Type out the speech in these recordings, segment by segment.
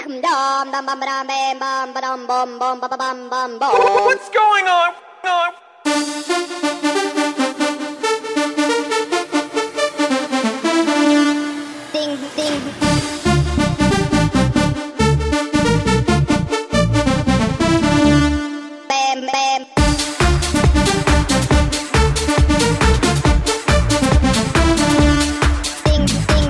What's going on? Ding, ding. Bam, bam. Ding, ding.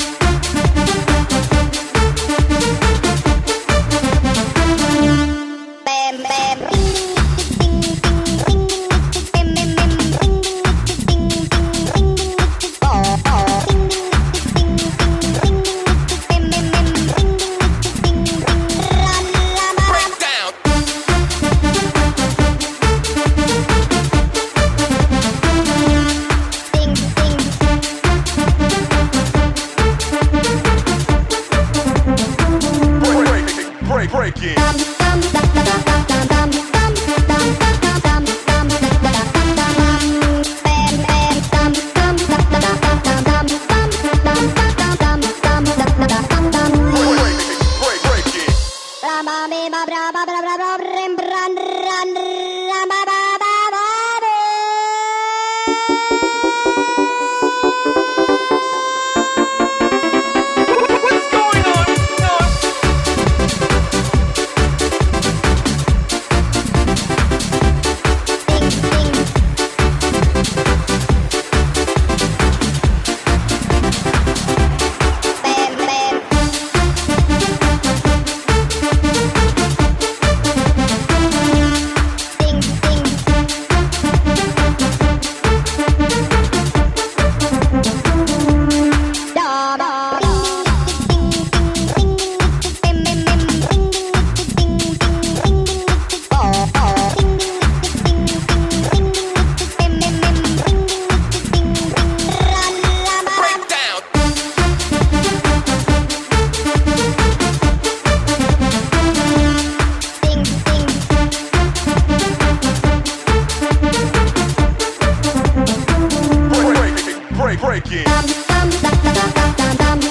Bam, bam. Ding, ding, ding, ding, ding, bam, bam, bam. Ding, ding, ding, ding, oh, oh. Ding, ding, ding, ding, ding, bam, bam, bam. Ding, ding, ding, la, la, la. Break down. Ding, ding. Break it. Break it. What's going on? Break down. Break it.